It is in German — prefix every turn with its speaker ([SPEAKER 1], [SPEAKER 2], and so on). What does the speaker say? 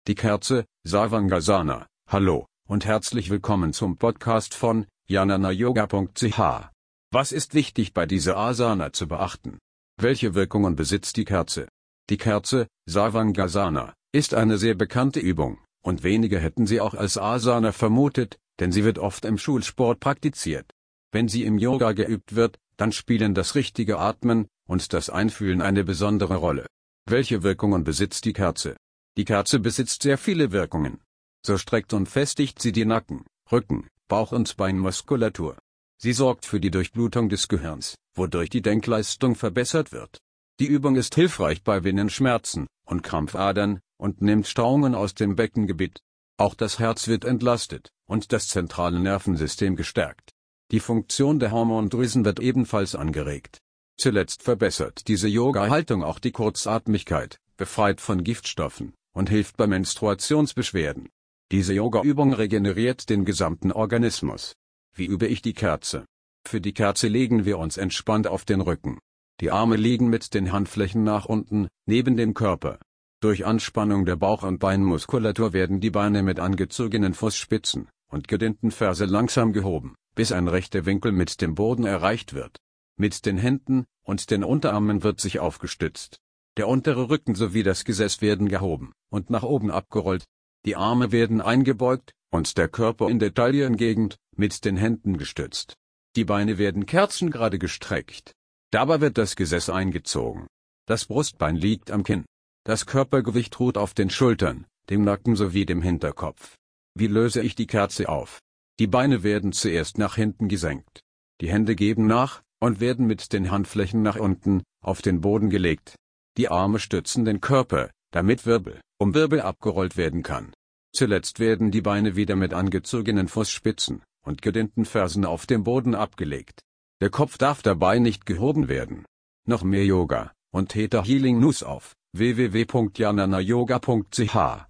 [SPEAKER 1] Die Kerze, Savangasana. Hallo und herzlich willkommen zum Podcast von jnanayoga.ch. Was ist wichtig bei dieser Asana zu beachten? Welche Wirkungen besitzt die Kerze? Die Kerze, Savangasana, ist eine sehr bekannte Übung, und wenige hätten sie auch als Asana vermutet, denn sie wird oft im Schulsport praktiziert. Wenn sie im Yoga geübt wird, dann spielen das richtige Atmen und das Einfühlen eine besondere Rolle. Welche Wirkungen besitzt die Kerze? Die Kerze besitzt sehr viele Wirkungen. So streckt und festigt sie die Nacken-, Rücken-, Bauch- und Beinmuskulatur. Sie sorgt für die Durchblutung des Gehirns, wodurch die Denkleistung verbessert wird. Die Übung ist hilfreich bei Venenschmerzen und Krampfadern und nimmt Stauungen aus dem Beckengebiet. Auch das Herz wird entlastet und das zentrale Nervensystem gestärkt. Die Funktion der Hormondrüsen wird ebenfalls angeregt. Zuletzt verbessert diese Yoga-Haltung auch die Kurzatmigkeit, befreit von Giftstoffen und hilft bei Menstruationsbeschwerden. Diese Yoga-Übung regeneriert den gesamten Organismus. Wie übe ich die Kerze? Für die Kerze legen wir uns entspannt auf den Rücken. Die Arme liegen mit den Handflächen nach unten, neben dem Körper. Durch Anspannung der Bauch- und Beinmuskulatur werden die Beine mit angezogenen Fußspitzen und gedehnten Ferse langsam gehoben, bis ein rechter Winkel mit dem Boden erreicht wird. Mit den Händen und den Unterarmen wird sich aufgestützt. Der untere Rücken sowie das Gesäß werden gehoben und nach oben abgerollt. Die Arme werden eingebeugt und der Körper in der Taillengegend mit den Händen gestützt. Die Beine werden kerzengerade gestreckt. Dabei wird das Gesäß eingezogen. Das Brustbein liegt am Kinn. Das Körpergewicht ruht auf den Schultern, dem Nacken sowie dem Hinterkopf. Wie löse ich die Kerze auf? Die Beine werden zuerst nach hinten gesenkt. Die Hände geben nach und werden mit den Handflächen nach unten auf den Boden gelegt. Die Arme stützen den Körper, damit Wirbel um Wirbel abgerollt werden kann. Zuletzt werden die Beine wieder mit angezogenen Fußspitzen und gedehnten Fersen auf dem Boden abgelegt. Der Kopf darf dabei nicht gehoben werden. Noch mehr Yoga und Theta Healing News auf www.jnanayoga.ch